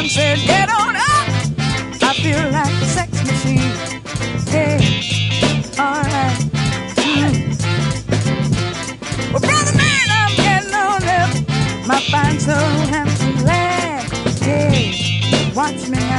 one said, get on up. I feel like a sex machine. Hey, alright. Well, brother man, I'm getting on up. My fine soul handsome lad. Hey, watch me now.